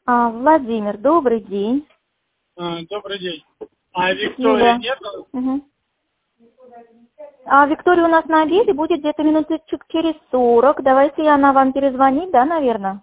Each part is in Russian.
Владимир, добрый день. Добрый день. А Виктория Юля. нет? Угу. Виктория у нас на обеде будет где-то минуточек через 40. Давайте она вам перезвонит, да, наверное?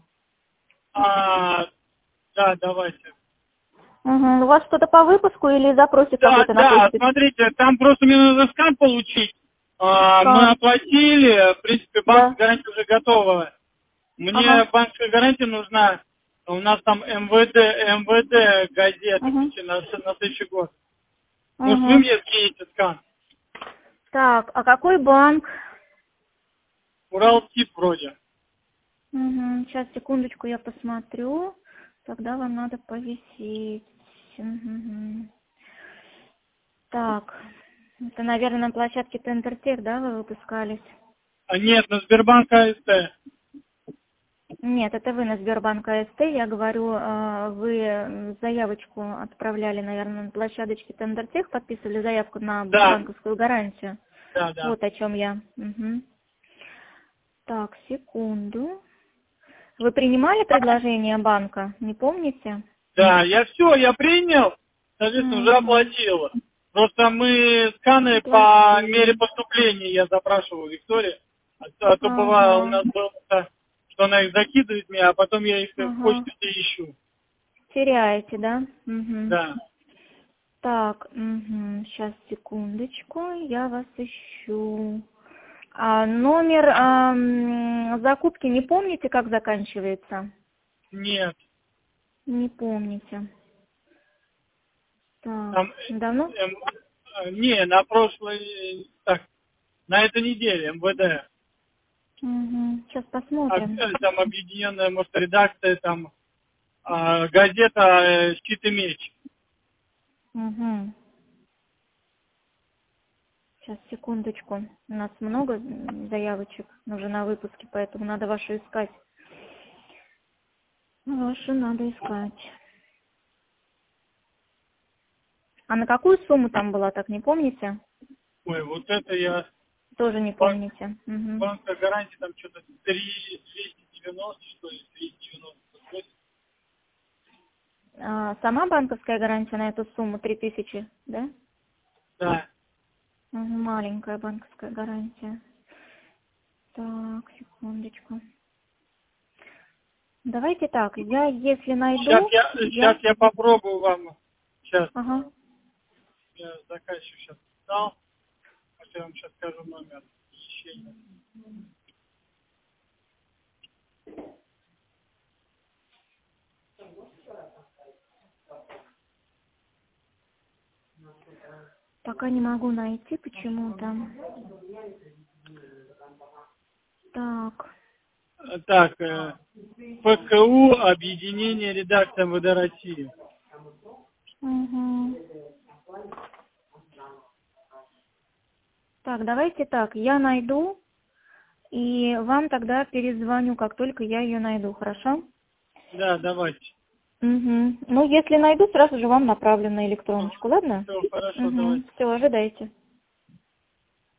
Да, давайте. Угу. У вас что-то по выпуску или запросик какой-то на Да, почту? смотрите, там просто мне нужно скан получить. Мы оплатили, в принципе, банковская гарантия уже готова. Мне банковская гарантия нужна. У нас там МВД газета на следующий год. Может, вы мне скинете скан? Так, а какой банк? Уралтип вроде. Сейчас, секундочку, я посмотрю. Тогда вам надо повисеть. Так, это, наверное, на площадке Тендертех, да, вы выпускались? Нет, на Сбербанк АСТ. Нет, это вы на Сбербанк АСТ. Я говорю, вы заявочку отправляли, наверное, на площадочке Тендертех, подписывали заявку на банковскую гарантию. Да. Вот о чем я. Так, секунду. Вы принимали предложение банка? Не помните? Да, я принял, соответственно, уже оплатил. Просто мы сканы по мере поступления я запрашивал Виктории. А то бывало у нас было, что она их закидывает мне, а потом я их в почте все ищу. Теряете, да? Да. Так, сейчас, секундочку, я вас ищу. Номер закупки не помните, как заканчивается? Нет. Не помните. Так, Там, давно? не, на прошлой, на этой неделе МВД. Сейчас посмотрим. Там объединенная, может, редакция, там газета «Щит и меч». Сейчас, секундочку. У нас много заявочек уже на выпуске, поэтому надо вашу искать. Вашу надо искать. А на какую сумму там была, так не помните? Ой, вот это я... Тоже не помните. Банковская гарантия там что-то 290, что ли, 390. Сама банковская гарантия на эту сумму 3000, да? Да. Маленькая банковская гарантия. Так, секундочку. Давайте так, я если найду... Сейчас я попробую вам. Сейчас. Ага. Я заказчик сейчас писал. Я вам сейчас скажу номер исчезния. Пока не могу найти почему-то. Так, ПКУ, объединение редакции МВД России. Так, давайте так, я найду, и вам тогда перезвоню, как только я ее найду, хорошо? Да, давайте. Ну, если найду, сразу же вам направлю на электроночку, ладно? Все, хорошо, давайте. Все, ожидайте.